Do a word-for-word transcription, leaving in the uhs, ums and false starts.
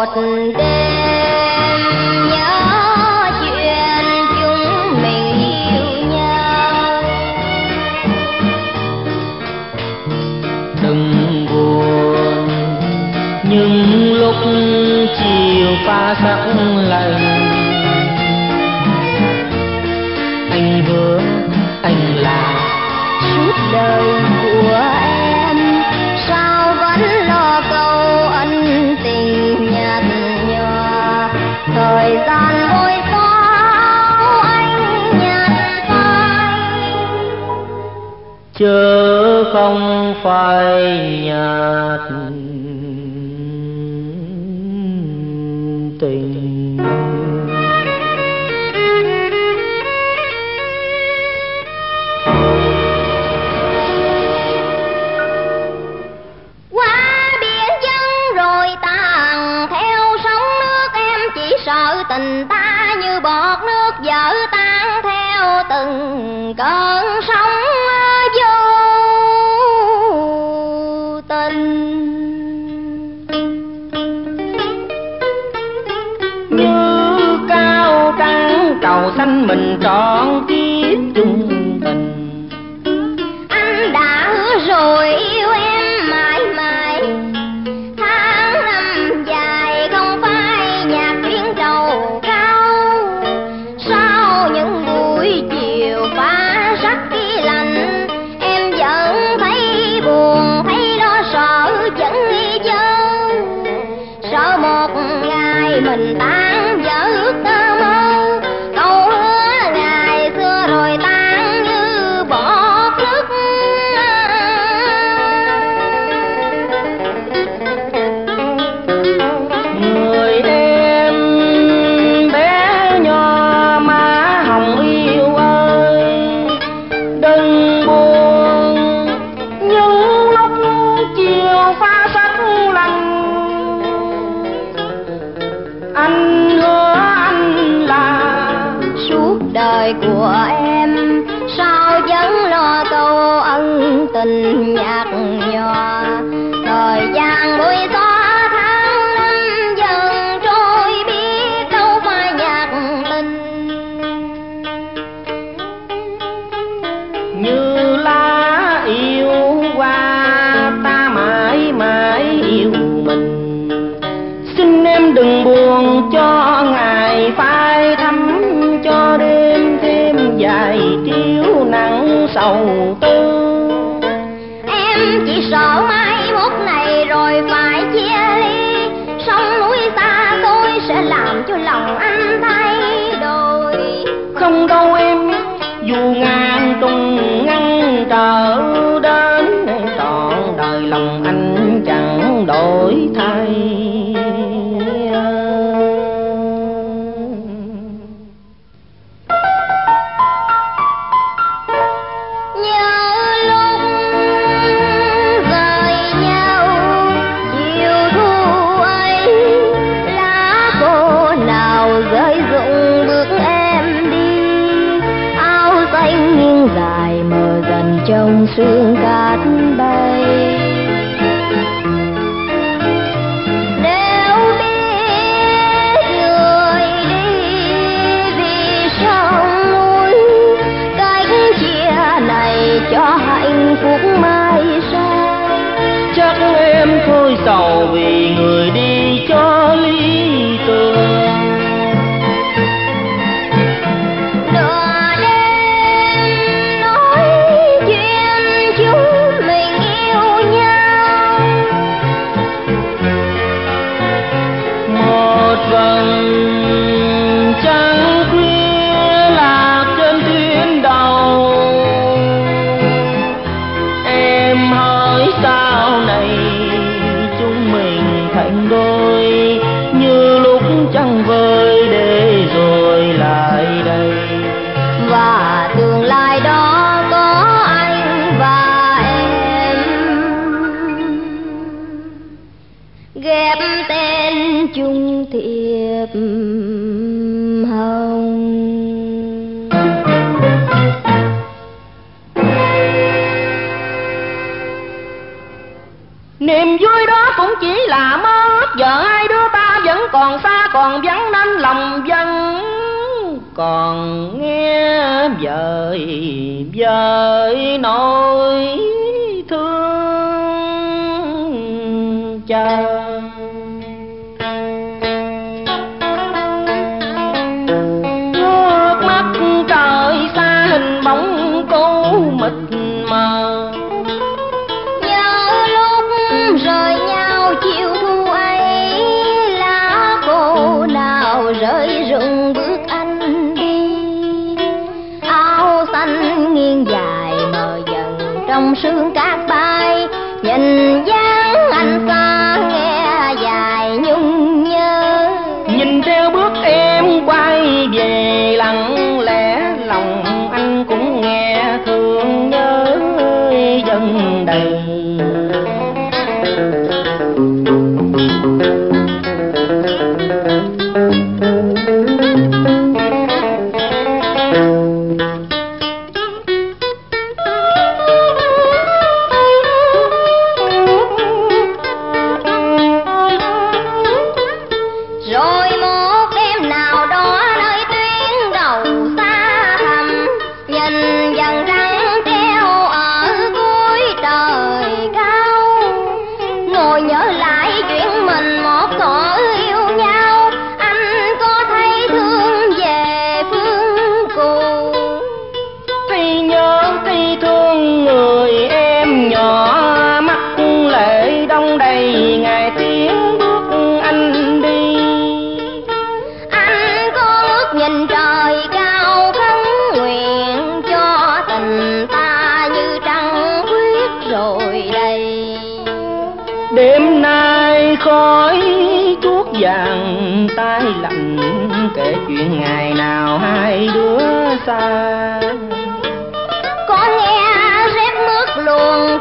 đêm nhớ chuyện chúng mình yêu nhau. Đừng buồn những lúc chiều pha sắc lạnh, anh hứa anh là suốt đời của em, sao vẫn lo câu ân tình nhạt nhòa. Thời gian vội sao anh nhạt phai, chớ không phải nhạt tình. qua biển dân rồi tàn theo sóng nước, em chỉ sợ tình ta như bọt nước vỡ tan theo từng cơn sóng vô tình. Như cao trăng cầu xanh mình trọn kiếp chung tình, Anh đã hứa rồi yêu em mãi mãi, tháng năm dài không phai nhạc duyên trầu cao. Sau những buổi chiều pha sắc kỳ lạnh, em vẫn thấy buồn thấy lo sợ vẫn nghi vấn, sợ một ngày mình tan vỡ ước tơ mơ. Câu hứa ngày xưa rồi tan như bọt nước. người em bé nho má hồng yêu ơi, đừng buồn những lúc chiều pha sắc lạnh, anh hứa anh là Suốt đời của em, sao vẫn lo câu ân tình nhạt nhòa. Thời gian đôi gió tháng năm dần trôi, biết đâu phải nhạt tình. như lá yêu hoa ta mãi mãi yêu mình. Xin em đừng buồn cho ngày phai thắm, cho đêm thêm dài chiếu nắng sầu tư. Em chỉ sợ mai mốt này rồi phải chia ly, sông núi xa xôi sẽ làm cho lòng anh thay đổi. Không đâu em, dù ngàn trùng ngăn trở đến, trọn đời lòng anh chẳng đổi thay. Nhớ lúc rời nhau chiều thu ấy, lá khô nào rơi rụng bước em đi. Áo xanh nghiêng dài mờ dần trong sương cát bay. Nếu biết người đi vì sông núi, cách chia này cho hạnh phúc mai sau. Chắc em thôi sầu vì người đi cho lý tưởng. Nửa đêm nói chuyện chúng mình yêu nhau, Một vầng trăng khuya lạc trên thuyền đầu. Em hỏi sao này chúng mình thành đôi, như lúc trăng vơi để rồi lại đây. và tương lai đó có anh và em, ghép tên chung thiệp hồng. Niềm vui đó cũng chỉ là mơ ước, giờ hai đứa ta vẫn vẫn còn xa còn vắng nên lòng dân còn nghe vời vời nỗi thương chờ. Nước mắt trời xa hình bóng cô mịt mờ, nhớ lúc rời nhau chiều thu ấy, lá khô nào rơi rụng bước anh đi. Áo xanh nghiêng dài mờ dần trong sương cát bay, nhìn dáng anh xa nghe dài nhung nhớ. Nhìn theo bước em quay về lặng lẽ, lòng anh cũng nghe thương nhớ dần đầy. Rồi một đêm nào đó nơi tuyến đầu xa thẳm, nhìn dần trăng treo ở cuối trời cao, ngồi nhớ lại chuyện mình một thuở yêu nhau, anh có thấy thương về phương cùng. Thấy nhớ thấy thương người em nhỏ, mắt lệ đông đầy ngày tiếng bước anh đi. Anh có ước nhìn trời cao khấn nguyện cho tình ta như trăng khuyết rồi đây. Đêm nay khói chuốt vàng tay lạnh, kể chuyện ngày nào hai đứa xa. Có nghe rét mướt luồn